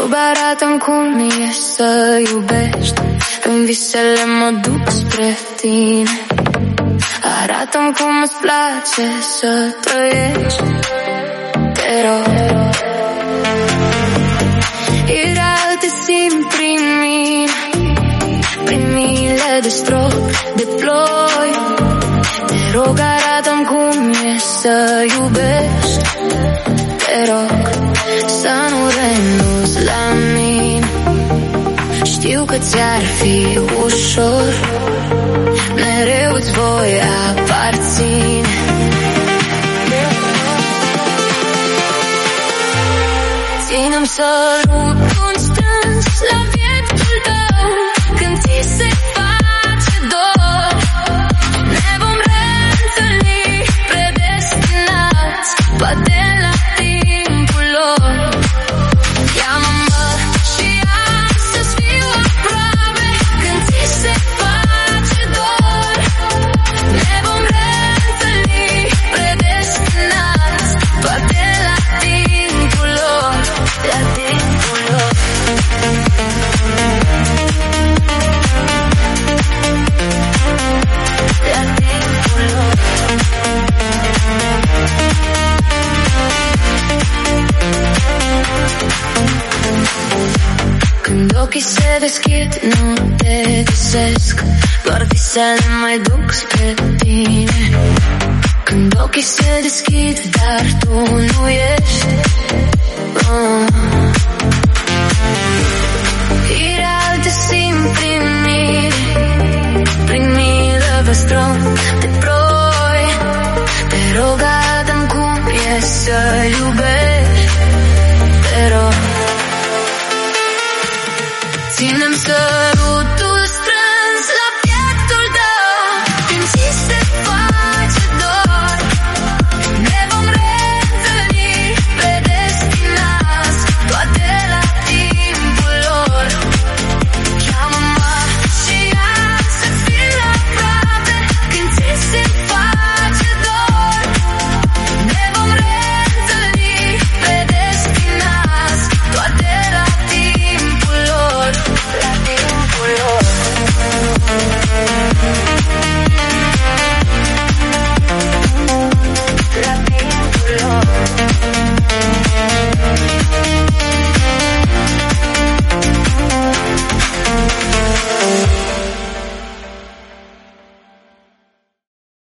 arată-mi cum e să iubești. În visele mă duc spre tine. Arată-mi cum îți place să trăiești. Te rog. Ireal te simt prin mine, prin miile de strop, de ploi. Te rog, arată-mi cum e să iubești. Te rog, să nu renunți la mine. Știu că ți-ar fi ușor, mereu îți voi aparține. Ține-mi sărutul strâns la pieptul tău când ți se face dor. Ne vom reîntâlni predestinați, poate la timpul lor. Ia-mă și am să-ți fiu aproape când ți se face dor. Ne vom reîntâlni predestinați, poate la timpul lor. La timpul lor. La timpul lor. Când ochii se deschid, nu te găsesc, doar visele mai duc spre tine. Când ochii se deschid, dar tu nu ești.